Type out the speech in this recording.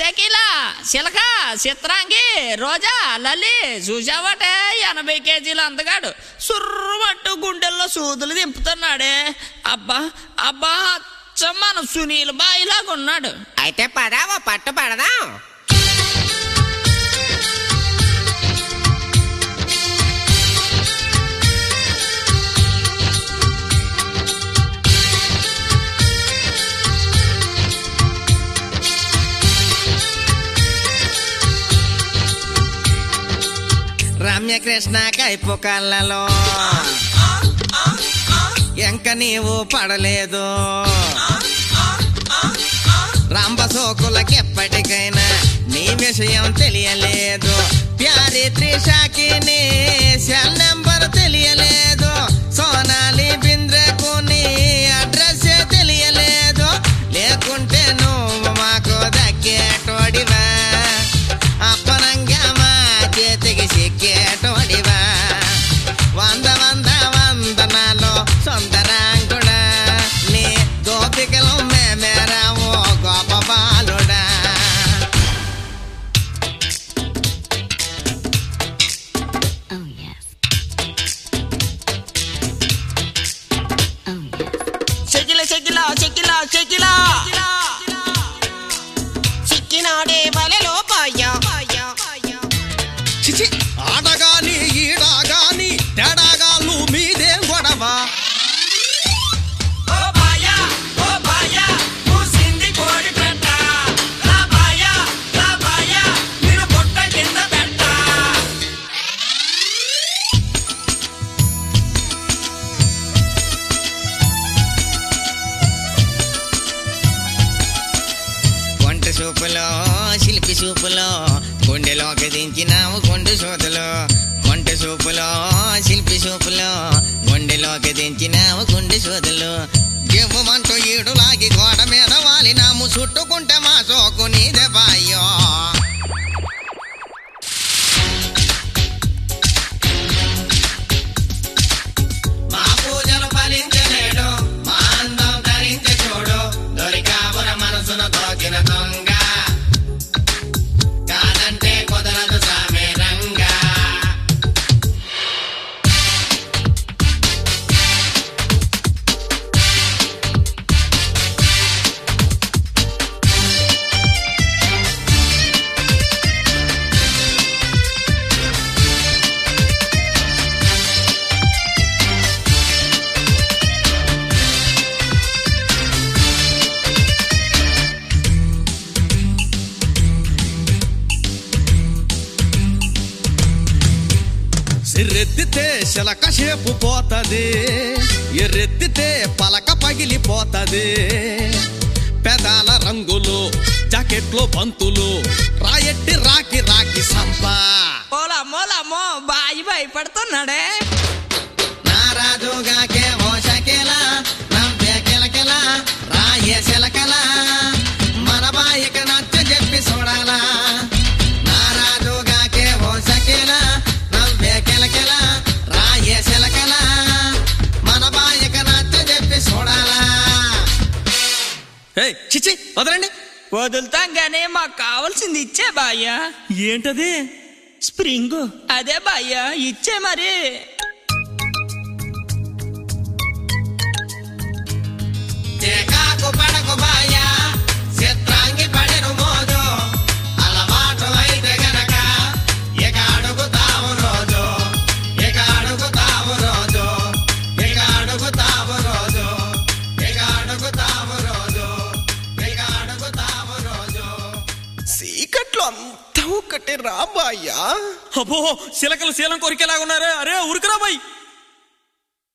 షకీల శిలక చిత్రాంగి రోజా లలి చూసావటే 80 కేజీలు అందగాడు సుర్రుమంటూ గుండెల్లో సూదులు దింపుతున్నాడే. అబ్బా అబ్బా అచ్చ మన సునీల్ బాయిలాగా ఉన్నాడు. అయితే పదావో పట్టు పడదాం. రమ్యకృష్ణ కైపు కళ్ళలో ఎంక నీవు పడలేదు. రంభసోకులకెప్పటికైనా నీ విషయం తెలియలేదు. ప్యారి త్రిషాకి నీ సెల్ నెంబర్ తెలియలేదు. సోనాలి బింద్రకు నీ అడ్రస్ తెలియలేదు. లేకుంటే నువ్వు మాకు దక్కేటోడివా, అప్పనంగా మా చేతికి సిక్కేటోడివా. వందనాలో సొంతరాంగుడా నీ గోపికలు మేమేరావు గోప బాలుడా. షకిల షకిల షకిల షకిల చిక్కినాడే బలలో పాయ్యా. చిచి ఆడగాని ఈడగాని తేడాగాళ్ళు మీదేం గొడవ. కొంట సూపులో శిల్పి సూపులో గుండెలోకి దించినావు గుండు సోదులో. కొంట సూపులో శిల్పి సూపులో గుండెలోకి దించినావు గుండె సోదులు. గివ్వమంటూ ఈడులాగి గోడ మీద వాలినాము చుట్టుకుంటే మా సోకు నీదే బాయ్యో. మా పూజలు ఫలించలేడు, మా అందం ధరించే చూడు. దొరికావుర మనసును తోకిన దొంగ, కాదంటే కుదరదు సామే రంగా. సిర్రెత్తితే శలక షేపు పోతది, ఎర్రెత్తితే పలక పగిలిపోతది. పెదాల రంగులు జాకెట్లో బంతులు రాయెట్టి రాకి రాకి సంపా. ఓలమ్మో బాయి భయపడుతున్నాడే. నారాజుగాకే ఓ షకిల నవ్వే కిలకిల రాయే శిలకల మన బాయిక నచ్చ చెప్పి చూడాలా. నారాజుగాకే ఓ షకిల నవ్వే కిలకిల రాయే శిలకల మన బాయిక నచ్చ చెప్పి చూడాలా. ఏయ్ చిచి వదలండి. వదులుతాం గానీ మాకు కావాల్సింది ఇచ్చే బాయ్యా. ఏంటది? స్ప్రింగ్. అదే బాయ్యా ఇచ్చే మరి. కాకు పడకు బాయ్యా చిత్రాంగి పడెను మోజు. అలవాటు అయితే గనక ఇక అడుగుతావు రోజు, ఇక అడుగుతావు రోజు, ఇక అడుగుతావు రోజు, ఇక అడుగుతావు రోజు, ఇక అడుగుతావు రోజు. చీకట్లో అంతా ఒకటి రాబాయ్యా. అబ్బో శిలకలు శీలం కొరికేలాగున్నారే. అరే ఉరికిరా బాయ్.